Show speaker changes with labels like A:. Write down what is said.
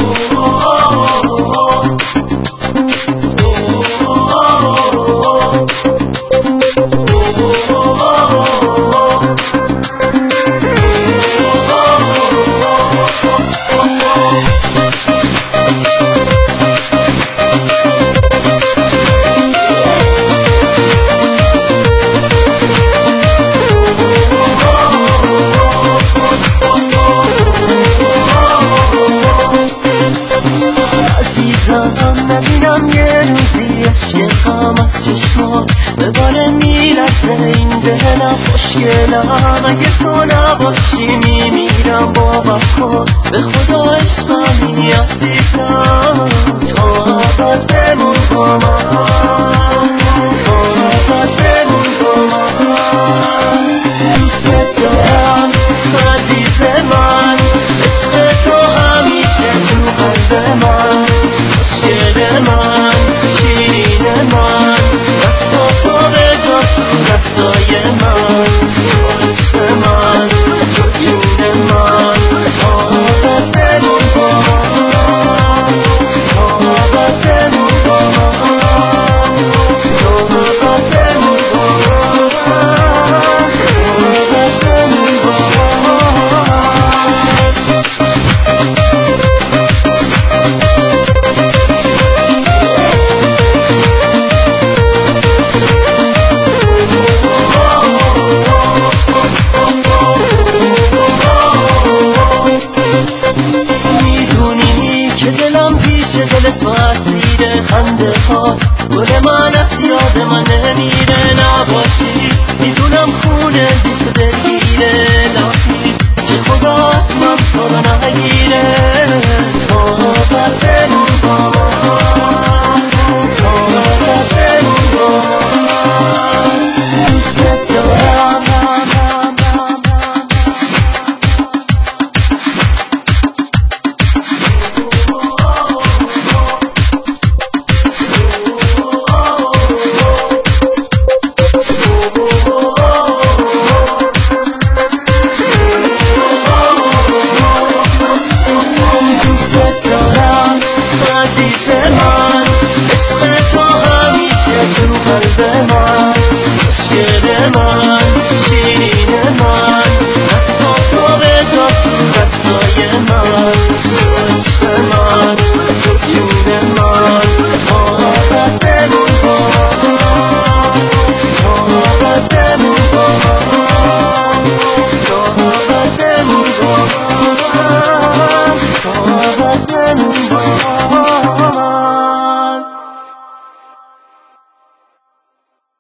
A: نبینم یه روزی عشقم از چشمات بباره میلرزه این دلم خوشگلم اگه تو نباشی میمیرم باور کن به خدا عشقمی عزیزم تا ابد بمون با من تا ابد بمون با من دوست دارم عزیز من عشق تو همیشه تو قلب من خوشگل من شیرین من دستاتو بذار تو دستای من تو عشق من تو جون من تا ابد بمون با من تا ابد بمون با من تا ابد بمون با من تا ابد بمون با من دل تو اسیر خنده ها گل من از یاد من نمیره نباشی میدونم خونه بی تو دلگیره لحی خدا از من تو رو نگیره